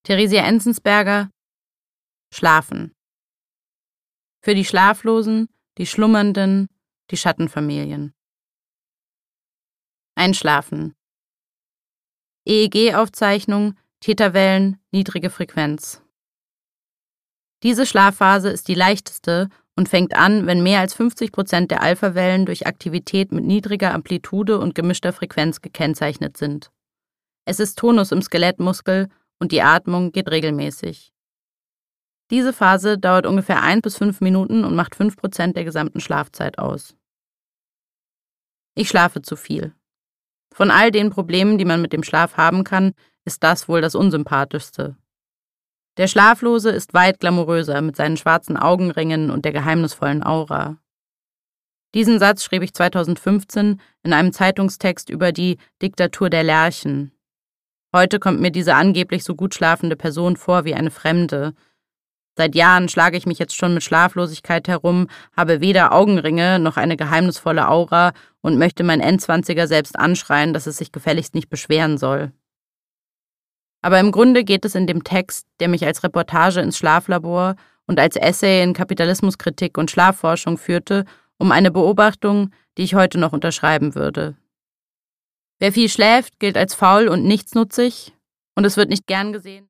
Theresia Enzensberger: Schlafen. Für die Schlaflosen, die Schlummernden, die Schattenfamilien. Einschlafen. EEG-Aufzeichnung, Täterwellen, niedrige Frequenz. Diese Schlafphase ist die leichteste und fängt an, wenn mehr als 50% der Alphawellen durch Aktivität mit niedriger Amplitude und gemischter Frequenz gekennzeichnet sind. Es ist Tonus im Skelettmuskel und die Atmung geht regelmäßig. Diese Phase dauert ungefähr 1 bis 5 Minuten und macht 5% der gesamten Schlafzeit aus. Ich schlafe zu viel. Von all den Problemen, die man mit dem Schlaf haben kann, ist das wohl das unsympathischste. Der Schlaflose ist weit glamouröser mit seinen schwarzen Augenringen und der geheimnisvollen Aura. Diesen Satz schrieb ich 2015 in einem Zeitungstext über die Diktatur der Lerchen. Heute kommt mir diese angeblich so gut schlafende Person vor wie eine Fremde. Seit Jahren schlage ich mich jetzt schon mit Schlaflosigkeit herum, habe weder Augenringe noch eine geheimnisvolle Aura und möchte mein Endzwanziger selbst anschreien, dass es sich gefälligst nicht beschweren soll. Aber im Grunde geht es in dem Text, der mich als Reportage ins Schlaflabor und als Essay in Kapitalismuskritik und Schlafforschung führte, um eine Beobachtung, die ich heute noch unterschreiben würde. Wer viel schläft, gilt als faul und nichtsnutzig, und es wird nicht gern gesehen.